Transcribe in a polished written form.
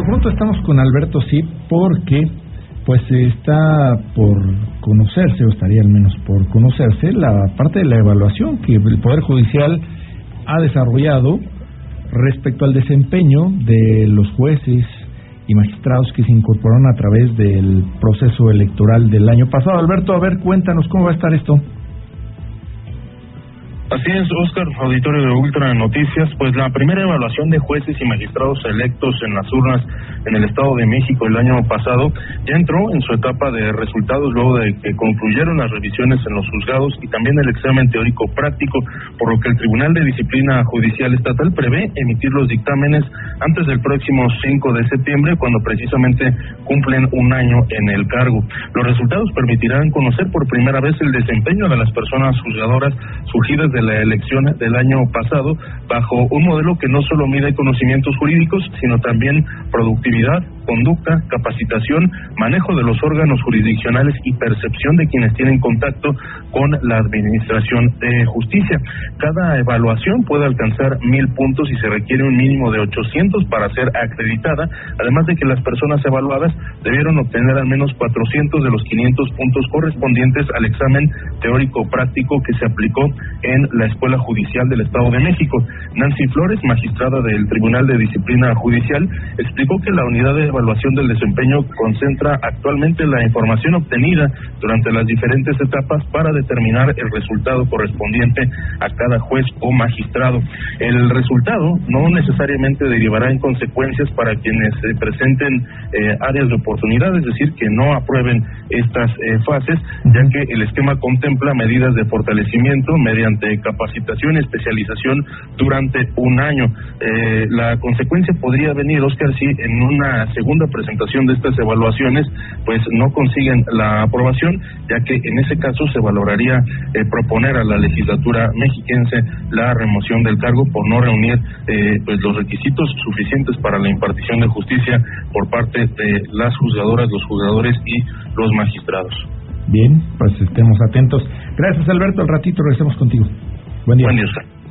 pronto estamos con Alberto Cid porque pues está por conocerse, o estaría al menos por conocerse, la parte de la evaluación que el Poder Judicial ha desarrollado respecto al desempeño de los jueces y magistrados que se incorporaron a través del proceso electoral del año pasado. Alberto, a ver, cuéntanos cómo va a estar esto. Así es, Oscar, auditorio de Ultra Noticias. Pues la primera evaluación de jueces y magistrados electos en las urnas en el Estado de México el año pasado ya entró en su etapa de resultados luego de que concluyeron las revisiones en los juzgados y también el examen teórico práctico, por lo que el Tribunal de Disciplina Judicial Estatal prevé emitir los dictámenes antes del próximo 5 de septiembre, cuando precisamente cumplen un año en el cargo. Los resultados permitirán conocer por primera vez el desempeño de las personas juzgadoras surgidas de la elección del año pasado, bajo un modelo que no solo mide conocimientos jurídicos, sino también productividad, conducta, capacitación, manejo de los órganos jurisdiccionales y percepción de quienes tienen contacto con la administración de justicia. Cada evaluación puede alcanzar 1,000 puntos y se requiere un mínimo de 800 para ser acreditada, además de que las personas evaluadas debieron obtener al menos 400 de los 500 puntos correspondientes al examen teórico práctico que se aplicó en la Escuela Judicial del Estado de México. Nancy Flores, magistrada del Tribunal de Disciplina Judicial, explicó que la unidad de evaluación del desempeño concentra actualmente la información obtenida durante las diferentes etapas para determinar el resultado correspondiente a cada juez o magistrado. El resultado no necesariamente derivará en consecuencias para quienes presenten áreas de oportunidad, es decir, que no aprueben estas fases, ya que el esquema contempla medidas de fortalecimiento mediante capacitación y especialización durante un año. La consecuencia podría venir, Oscar, si en una segunda presentación de estas evaluaciones pues no consiguen la aprobación, ya que en ese caso se valoraría proponer a la legislatura mexiquense la remoción del cargo por no reunir pues los requisitos suficientes para la impartición de justicia por parte de las juzgadoras, los juzgadores y los magistrados. Bien, pues estemos atentos. Gracias, Alberto. Al ratito regresamos contigo. Buen día. Buen día, Oscar.